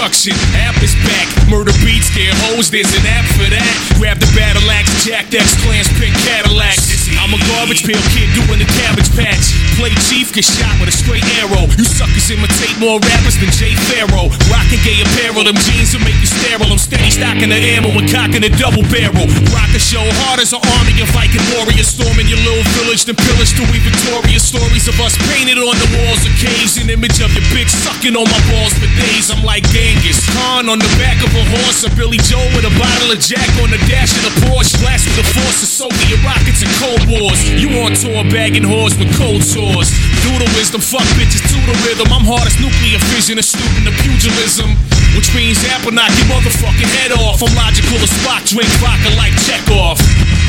destruction. App is back, murder beats, scare hoes, there's an app for that. Grab the battle axe, Jack X Clan's pink Cadillacs. I'm a garbage pail kid doing the Cabbage Patch. Play chief, get shot with a straight arrow. You suckers imitate more rappers than Jay Farrow. Rockin' gay apparel, them jeans will make you sterile. I'm steady stocking the ammo and cocking a double barrel. Rock a show hard as an army of Viking warriors, storming your little village, then pillage till we victorious. Stories of us painted on the walls of caves, an image of your bitch sucking on my balls for days. I'm like Genghis Khan on the back of a horse, or Billy Joe with a bottle of Jack on the dash of the Porsche. Blast with the force of Soviet rockets and Cold Wars. You on tour bagging whores with cold sores. Do the wisdom, fuck bitches to the rhythm. I'm hard as nuclear fission, a student of pugilism, which means apple knock your motherfucking head off. I'm logical as Spock, drink vodka like Chekhov.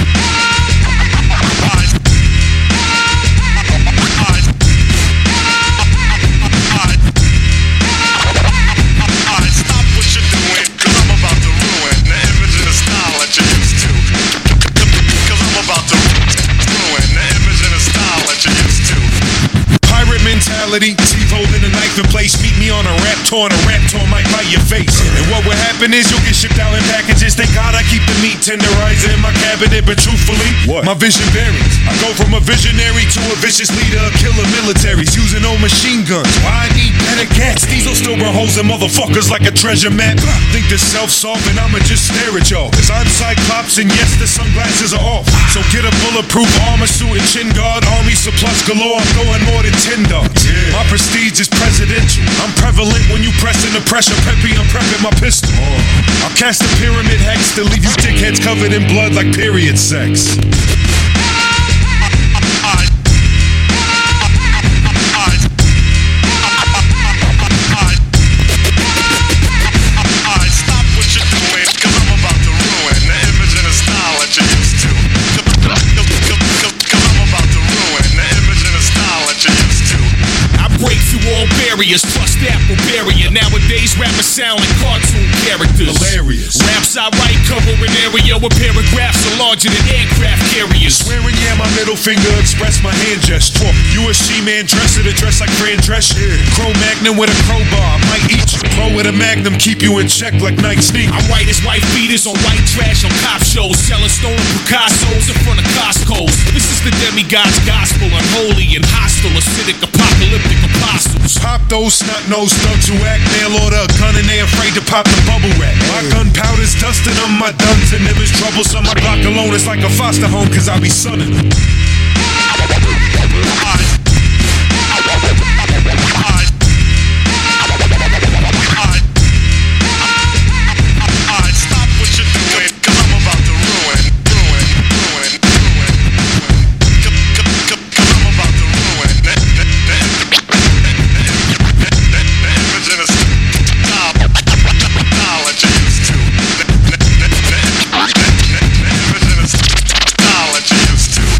Stop what you're doing, cause I'm about to ruin the image and the style that you're used to. Cause I'm about to ruin the image and the style that you're used to. Pirate mentality, Steve holding a knife in place. Meet me on a rap tour, and a rap tour might bite your face. And what will happen is you'll get shipped out in packages. Thank God I keep the meat tenderizer in my cabinet. But truthfully, my vision varies. I go from a visionary to a vicious leader of killer militaries using old machine guns. Why I need better cats? These will still run holes in motherfuckers like a treasure map. Think they're self-solving, I'ma just stare at y'all. Cause I'm Cyclops and yes, the sunglasses are off. So get a bulletproof armor suit and chin guard. Army surplus galore, I'm going more than 10 dogs. My prestige is presidential. I'm prevalent when you pressing the pressure. Peppy, I'm prepping my pistol. I'll cast a pyramid hex to leave you dickheads covered in blood like period sex. Stop what you're doing, cause I'm about to ruin the image and the style that you're used to. Cause I'm about to ruin the image and the style that you're used to. I break through all barriers, trust that will bury you. Nowadays rappers sound like cartoon characters. Hilarious. Raps I write cover an area where paragraphs are larger than aircraft carriers. Swearing, yeah, my middle finger express my hand gesture. You a she-man dresser to dress like Fran Drescher. Cro-Magnon with a crowbar, I might eat you. Pro with a magnum, keep you in check like night sneak. I write as white beaters on white trash on cop shows, selling stolen Picassos in front of Costco's. This is the demigod's gospel, unholy and hostile, acidic, apocalyptic apostles. Pop those snot-nosed thugs who act mail order a gun and they afraid to pop the bubble wrap. My gunpowder's dusted on my duns and them is troublesome. My block alone is like a foster home cause I be sunning them. Stop what you're doing, cause I'm about to ruin. Cause I'm about to ruin the image and the style that you're used to. The image and the style that you're used to.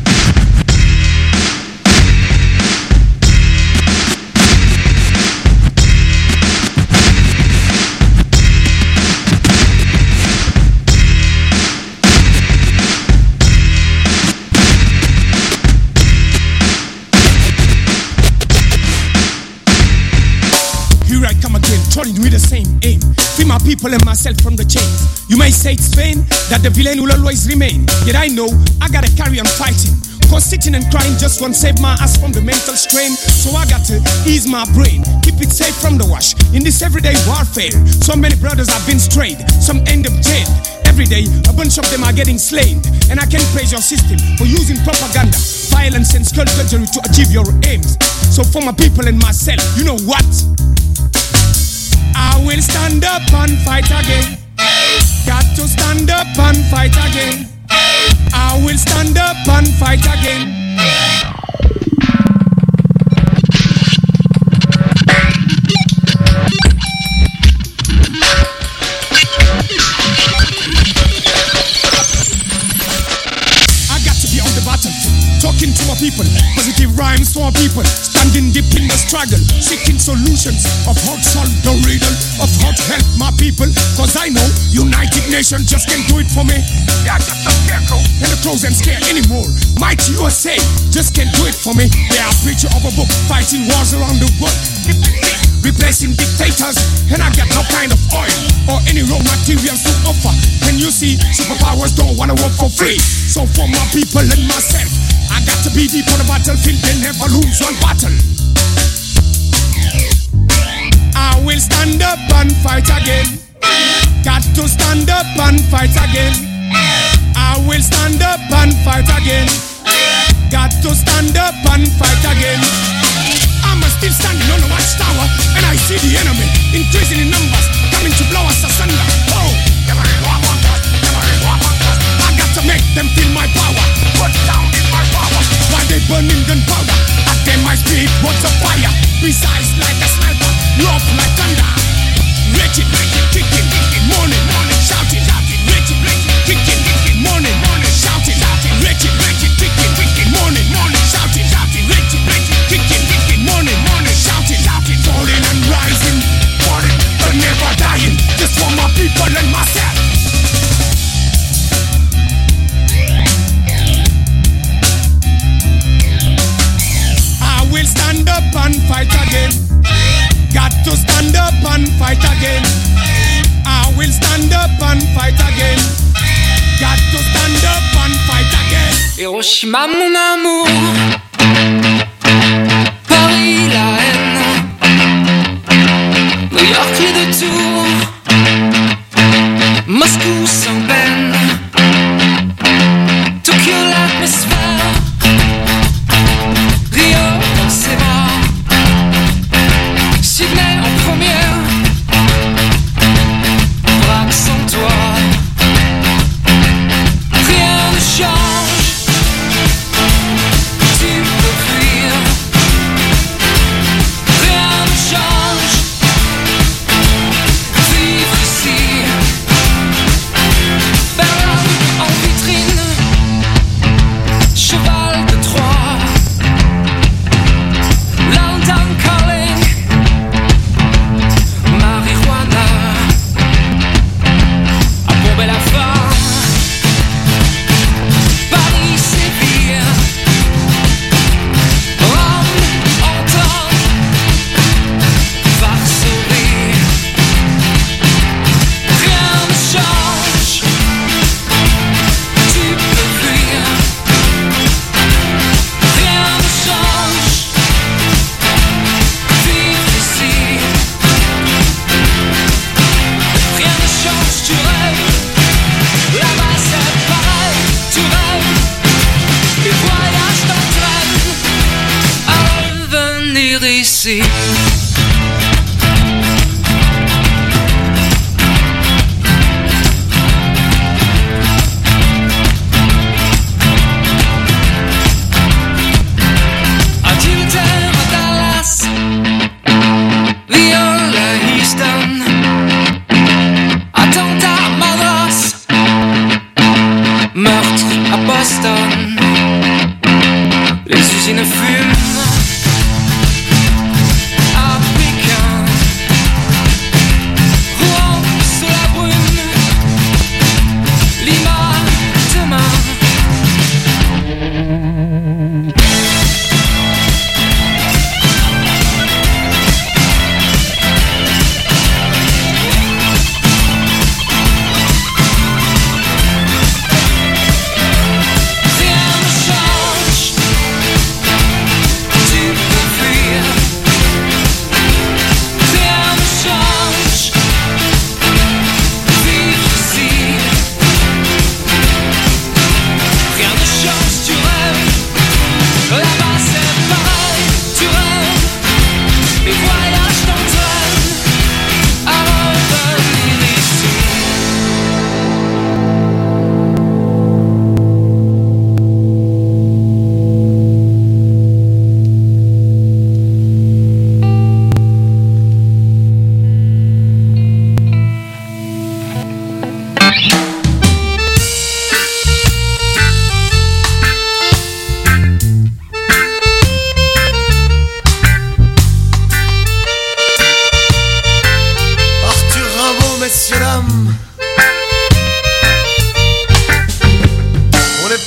Here I come again, trying with the same aim. Free my people and myself from the chains. You may say it's vain, that the villain will always remain. Yet I know I gotta carry on fighting. Cause sitting and crying just won't save my ass from the mental strain. So I got to ease my brain, keep it safe from the wash. In this everyday warfare, so many brothers have been strayed, some end up jailed. Every day, a bunch of them are getting slain. And I can praise your system for using propaganda, violence and skullduggery to achieve your aims. So for my people and myself, you know what? I will stand up and fight again. Got to stand up and fight again. I will stand up and fight again. I got to be on the battlefield, talking to my people, positive rhymes for my people, standing deep in the struggle, seeking solutions of how to solve the riddle of how to help my people. Cause I know United Nations just can't do it for me. Yeah, just a scarecrow and the crows ain't scared anymore. Mighty USA just can't do it for me. They are preacher of a book, fighting wars around the world, replacing dictators, and I got no kind of oil or any raw materials to offer. And you see, superpowers don't wanna work for free. So for my people and myself, I got to be deep on the battlefield and never lose one battle. I will stand up and fight again. Got to stand up and fight again. I will stand up and fight again. Got to stand up and fight again. I'm still standing on the watchtower, and I see the enemy increasing in numbers, coming to blow us asunder. Oh, I got to make them feel my power. Put down in my power. While they burning gunpowder, I then my spirit was a fire. Precise like a sniper, rough like thunder. Wretched, kicking, morning, shouting, wretched, kicking, morning, shouting, wretched, kicking, morning, shouting, wretched, kicking, morning, shouting, falling and rising, falling but never dying, just for my people and myself. I will stand up and fight again. Got to stand up and fight again. I will stand up and fight again. Got to stand up and fight again. Hiroshima mon amour, Paris la haine, New York les deux tours, Moscou sans peine, Tokyo l'atmosphère, Rio dans ses bras, Sydney en première, Prague sans toi. Rien ne change, tu peux fuir. Rien ne change, vivre ici. Berlin en vitrine, cheval de Troie. London calling, marijuana. À bomber la femme. Paris, Séville, Rome, Anton, Varsovie. Rien ne change, tu peux fuir. Rien ne change, vivre ici. Rien ne change, tu rêves. Là-bas c'est pareil, tu rêves. Les voyages t'entraînent à revenir ici. Adultère à Dallas, viol à Houston, attentat à Madras, meurtre à Boston. Les usines fument à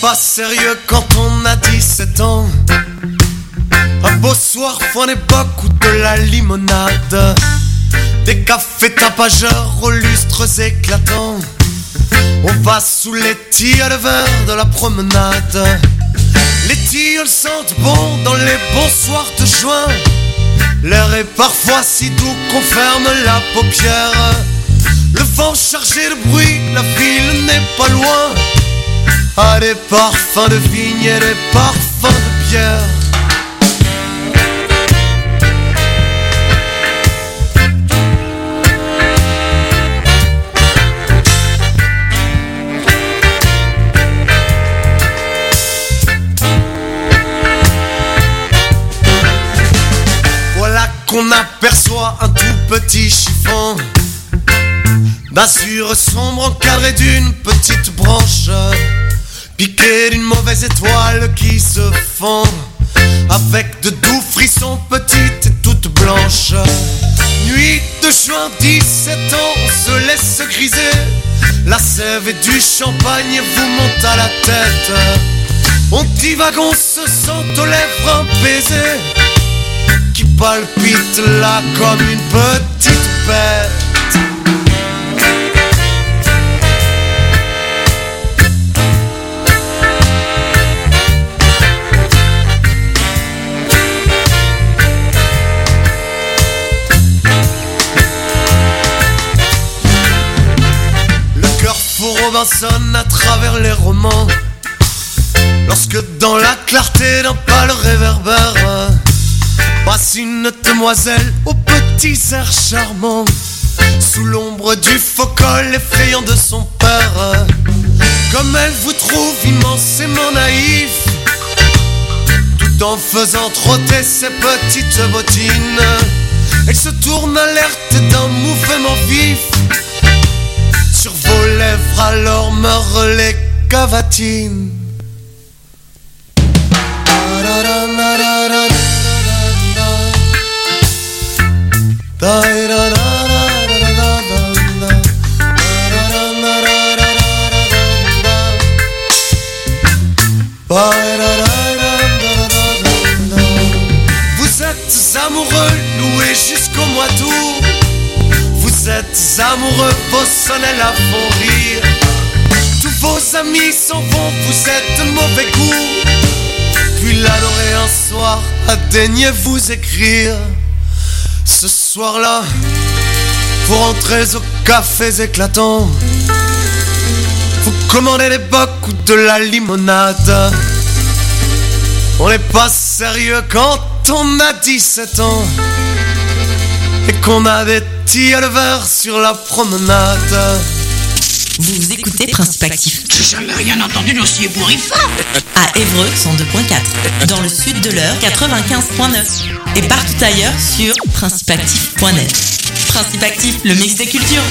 pas sérieux quand on a 17 ans. Un beau soir, fin d'époque ou de la limonade. Des cafés tapageurs aux lustres éclatants. On va sous les tilleuls verts de la promenade. Les tilleuls sentent bon dans les bons soirs de juin. L'air est parfois si doux qu'on ferme la paupière. Le vent chargé de bruit, la ville n'est pas loin. Ah, des parfums de vigne et des parfums de bière. Voilà qu'on aperçoit un tout petit chiffon d'azur sombre encadré d'une petite branche, piqué d'une mauvaise étoile qui se fond, avec de doux frissons petites et toutes blanches. Nuit de juin, 17 ans, on se laisse griser. La sève et du champagne vous montent à la tête. On divague, on se sent aux lèvres un baiser qui palpite là comme une petite bête. Robinson à travers les romans, lorsque dans la clarté d'un pâle réverbère passe une demoiselle aux petits airs charmants, sous l'ombre du faux col effrayant de son père. Comme elle vous trouve immensément naïf, tout en faisant trotter ses petites bottines, elle se tourne alerte d'un mouvement vif. Sur vos lèvres alors meurent les cavatines. Vous êtes amoureux, loués jusqu'au mois d'août. Vous êtes amoureux, vos sonnets la font rire. Tous vos amis s'en vont, vous êtes de mauvais goût. Puis l'adorer un soir, daignez vous écrire. Ce soir-là, vous rentrez aux cafés éclatants. Vous commandez des bocs ou de la limonade. On n'est pas sérieux quand on a 17 ans et qu'on a des tilleuls verts sur la promenade. Vous écoutez Principe Actif. J'ai jamais rien entendu d'aussi ébouriffant. À Évreux, 102.4. Dans le sud de l'Eure, 95.9. Et partout ailleurs sur principeactif.net. Principe Actif, le mix des cultures.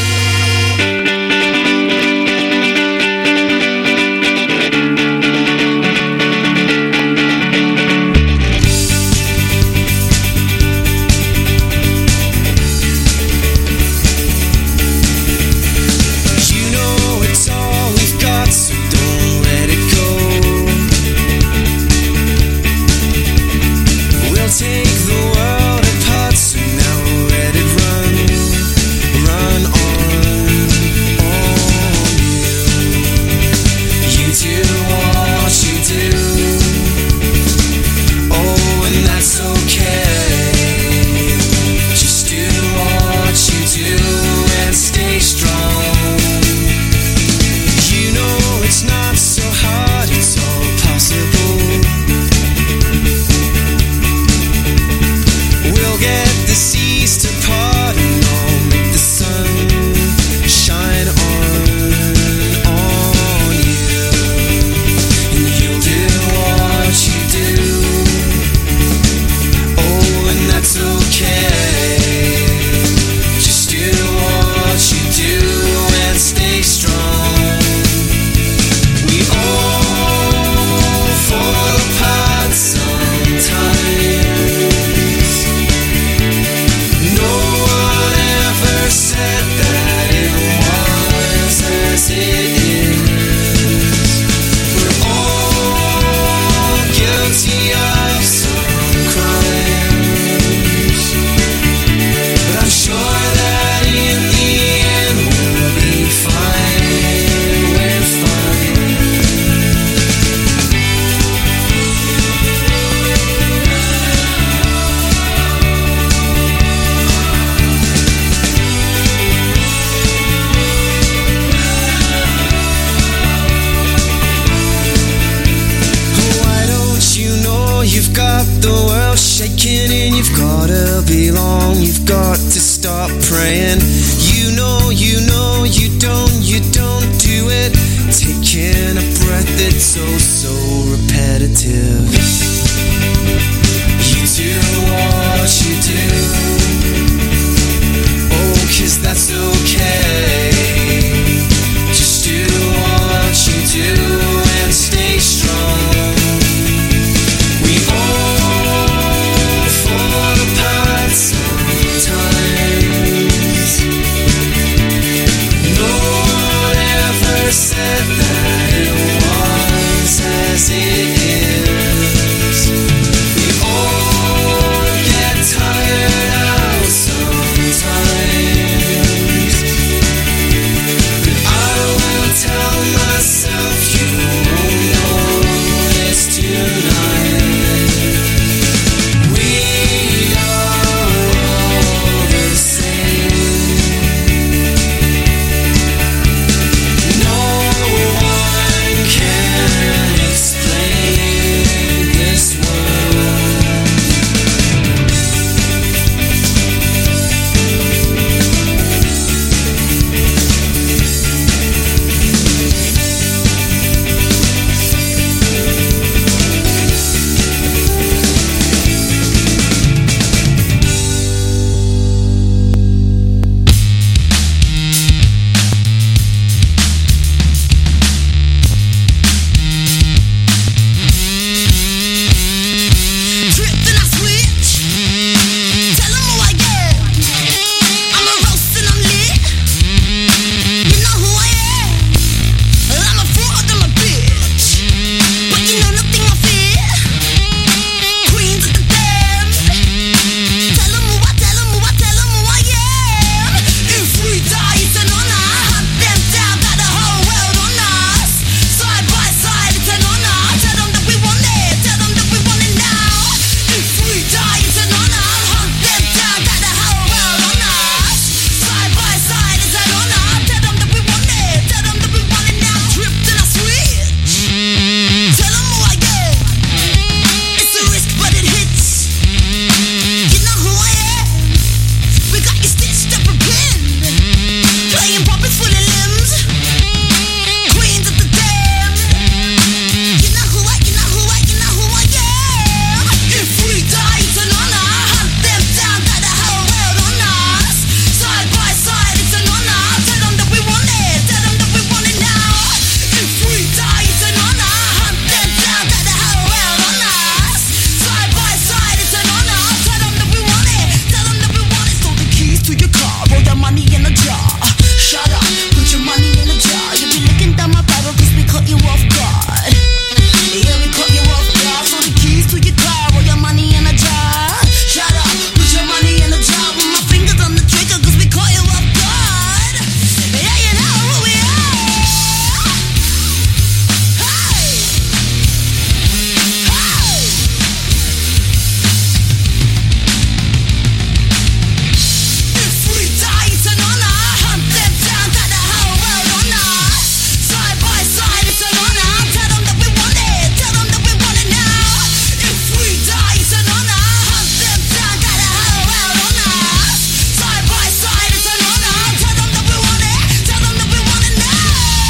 No one praying. You know, you don't do it. Taking a breath, it's so repetitive. You do what you do. Oh, 'cause that's okay. Just do what you do and stay strong. We all fall apart sometimes. No one ever said that it was as it is. We all get tired out sometimes. But I will tell myself you won't notice tonight. We are all the same. No one can explain this world. Trip and I switch. Tell 'em who I am. I'm a roast and I'm lit. You know who I am. I'm a fraud, I'm a bitch. But you know nothing I fear. Queens of the damned. Tell 'em who I am. If we die, it's an honor. Hunt them down, got the whole world on us. Side by side, it's an honor. Tell them that we want it. Tell them that we want it now. If we die, it's an honor. Hunt them down, got the whole world on us. Side by side, it's an honor. Tell them that we want it. Tell them that we want it now. Tripped and I switch. Tell them who I am. It's a risk, but it hits. You know who I am. We got you stitched up and pinned. Playing puppets full of limbs. Queens of the damned. You know who I am. If we die, it's an honor. Hunt them down, got the whole world on us. Side by side, it's an honor. Tell them that we want it. Tell them that we want it now. If we die, it's an honor. Hunt them down, got the whole world on us. Side by side, it's an honor. Tell them that we want it. Tell them that we want it. Stole the keys to your car, roll your money in a jar. Shut up, put your money in a jar. You be looking down my barrel 'cause we caught you off guard. Yeah, we caught you off guard. So the keys to your car, roll your money in a jar. Shut up, put your money in a jar. With my fingers on the trigger 'cause we caught you off guard. Yeah, you know who we are. Hey, hey. If we die, it's an honor. Hunt them down, got the whole world on us. Side by side, it's an honor. Tell them that we want it. Tell them that we want it now. If we die, it's an honor. Hunt them down, got the whole world on us. Side by side, it's an honor. Tell them that we want it. Tell them that we want it now.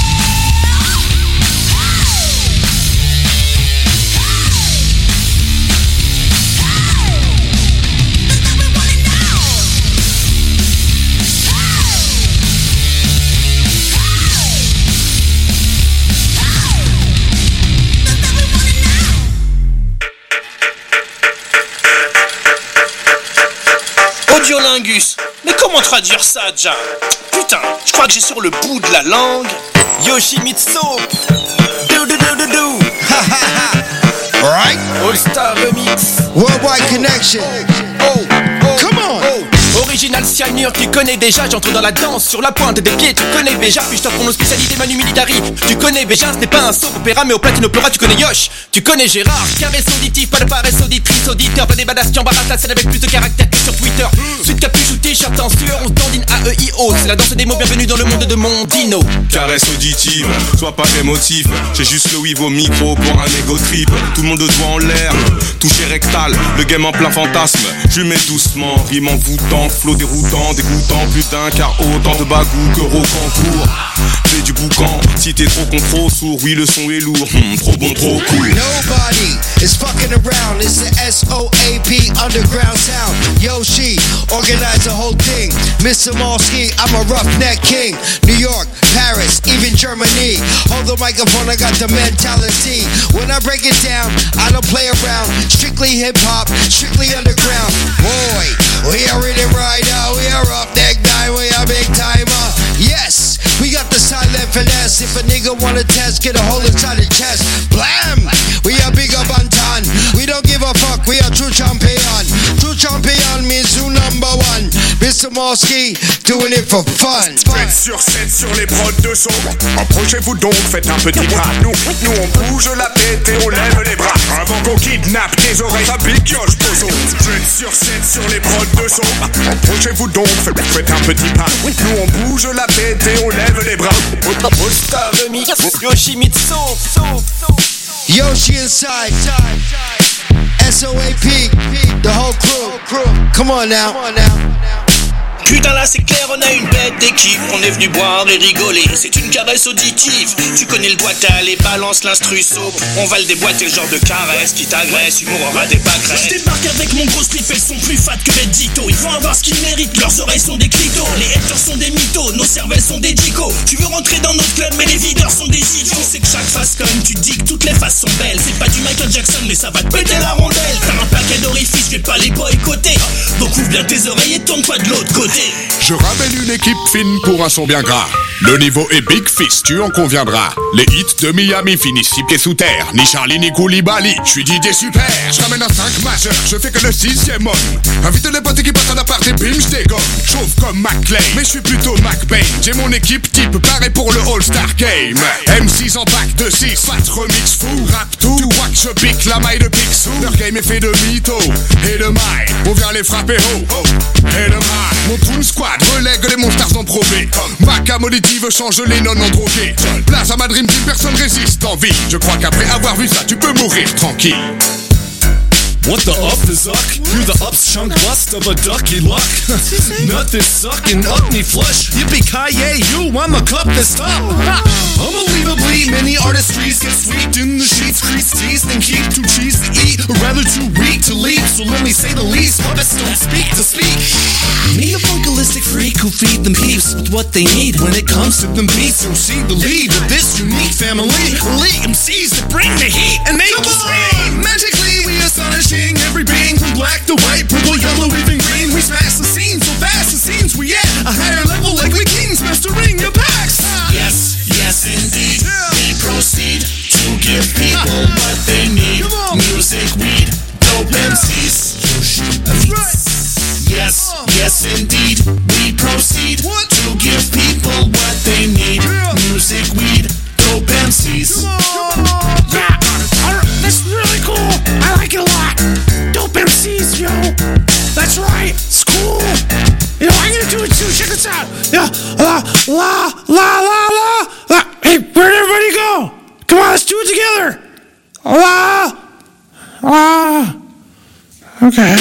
Audiolingus. Mais comment traduire ça, déjà? Putain, je crois que j'ai sur le bout de la langue. Yoshimitsu. Do do do do do. Alright? All Star Remix. Worldwide Connection. Oh, come on. Original cyanure, tu connais déjà, j'entre dans la danse sur la pointe des pieds, tu connais déjà, puis je t'offre mon spécialité Manu Militari. Tu connais Béja, ce n'est pas un soap opéra, mais au platine opéra, tu connais Yosh. Tu connais Gérard, caresse auditif, pas de paresse auditrice, auditeur, pas des badass qui embarrassent la scène avec plus de caractère que sur Twitter. Suite capuche ou t-shirt en sueur, on se dandine AEI haute, c'est la danse des mots, bienvenue dans le monde de mon dino. Caresse auditive, sois pas émotif. J'ai juste le weave au micro pour un ego trip. Tout le monde doigt en l'air, touché rectal. Le game en plein fantasme, je mets doucement. Rime envoûtant, flow déroutant, dégoûtant. Plus d'un car autant de bagou que Rocancourt. J'ai du boucan, si t'es trop contrôle sourd. Oui le son est lourd, trop bon, trop cool. Nobody is fucking around. It's the SOAP underground sound. Yoshi, organize the whole thing. Mr. Malski, I'm a roughneck king. New York, Paris, even Germany. Hold the microphone, I got the mentality. When I break it down, I don't play around. Strictly hip hop, strictly underground. Boy, we are in it right now. We are up neck nine, we are big timer. Yes, we got the silent finesse. If a nigga wanna test, get a hole inside the chest. Blam! We are big up on ton. We don't give a fuck, we are true champion. True champion means who number one. Mr. Malski, doing it for fun. 7 sur 7 sur les prods de son. Approchez-vous donc, faites un petit pas. Nous on bouge la tête et on lève les bras. Avant qu'on kidnappe tes oreilles, ça piccoche, pozo. 7 sur 7 sur les prods de son. Approchez-vous donc, faites un petit pas. Nous on bouge la tête et on lève les bras. All-Star Remix, Yoshimitsu. Yoshi inside. SOAP, the whole crew. Come on now. Putain là c'est clair, on a une bête d'équipe. On est venu boire et rigoler, c'est une caresse auditive. Tu connais le boital et balance l'instru soap. On va le déboîter, le genre de caresse qui t'agresse. Humour aura des pâquerettes. Je débarque avec mon gros slip, elles sont plus fat que Bedito. Ils vont avoir ce qu'ils méritent, leurs oreilles sont des clitos. Les haters sont des mythos, nos cervelles sont des dicos. Tu veux rentrer dans notre club mais les videurs sont des idiots. C'est que chaque face comme tu dis que toutes les faces sont belles. C'est pas du Michael Jackson mais ça va te péter la rondelle. T'as un paquet d'orifices, je vais pas les boycotter. Donc ouvre bien tes oreilles et tourne-toi de l'autre côté. Je ramène une équipe fine pour un son bien gras. Le niveau est Big Fist, tu en conviendras. Les hits de Miami finissent 6 pieds sous terre. Ni Charlie ni Koulibaly, je suis DJ super. Je ramène un 5 majeur, je fais que le 6ème homme. Invite les potes qui passent en appart et bim, je dégomme. Chauve comme McClay, mais je suis plutôt McBain. J'ai mon équipe type paré pour le All-Star Game. M6 en pack de 6, pas de remix fou. Rap tout, tu vois que je pique la maille de Picsou. Leur game est fait de mytho et de maille. On vient les frapper haut et de maille. Mon Toon Squad relègue les monsters en Pro B. Maca molitive change les non en drogués. Place à ma dream team, personne résiste en vie. Je crois qu'après avoir vu ça, tu peux mourir tranquille. What the up is uck? You the ups chunk bust of a ducky luck. Nothing sucking up me flush. Yippee-ki-yay, you, I'm a cup that's up. Unbelievably, many artistries get sweet in the sheets, crease teased and keep too cheese to eat, or rather too weak to leap. So let me say the least, puppets don't speak to speak. Me a vocalistic freak who feed them peeps with what they need when it comes to them beats. So see the lead of this unique family, elite MCs that bring the heat and make it scream. Magically, we astonish every being from black to white, purple, yellow, even green. We smash the scene so fast, it seems we at a higher level like we kings mastering your packs. Yes, yes indeed, we proceed to give people what they need. Music, weed, dope MCs. Yes, yes indeed, we proceed to give people what they need. Music, weed, dope MCs. Yeah, that's really cool. I like it a lot. Dope MCs, yo. That's right. It's cool. You know, I'm gonna do it too. Check this out. Yeah. La la la la la. Hey, where'd everybody go? Come on, let's do it together. La la. Okay.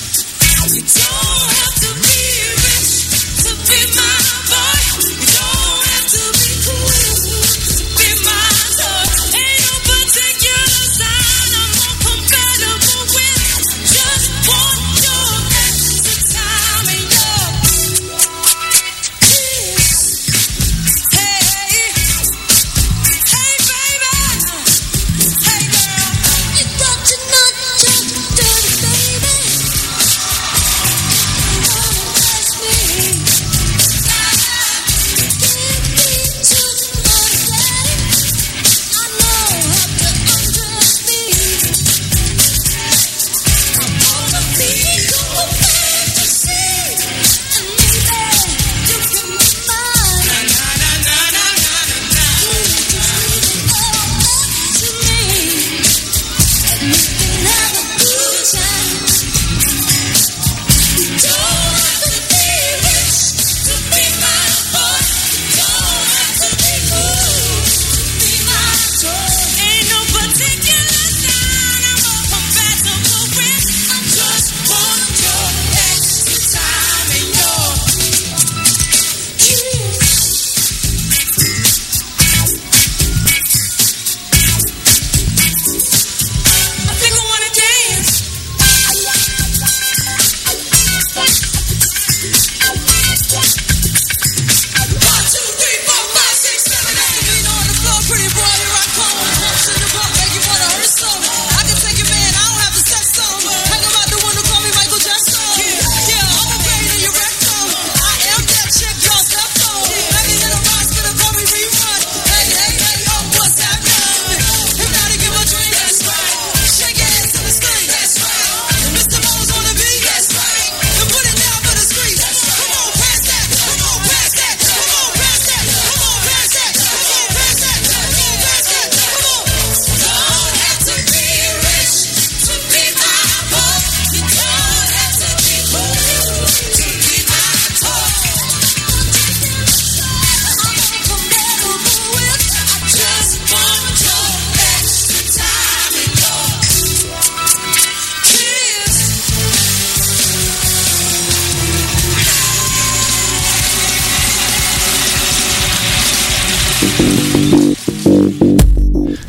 You don't have to be rich to be my boy. You don't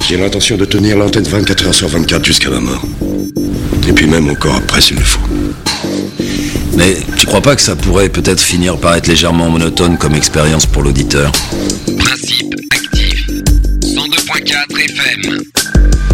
J'ai l'intention de tenir l'antenne 24 heures sur 24 jusqu'à ma mort. Et puis même encore après s'il le faut. Mais tu crois pas que ça pourrait peut-être finir par être légèrement monotone comme expérience pour l'auditeur? Principe actif. 102.4 FM.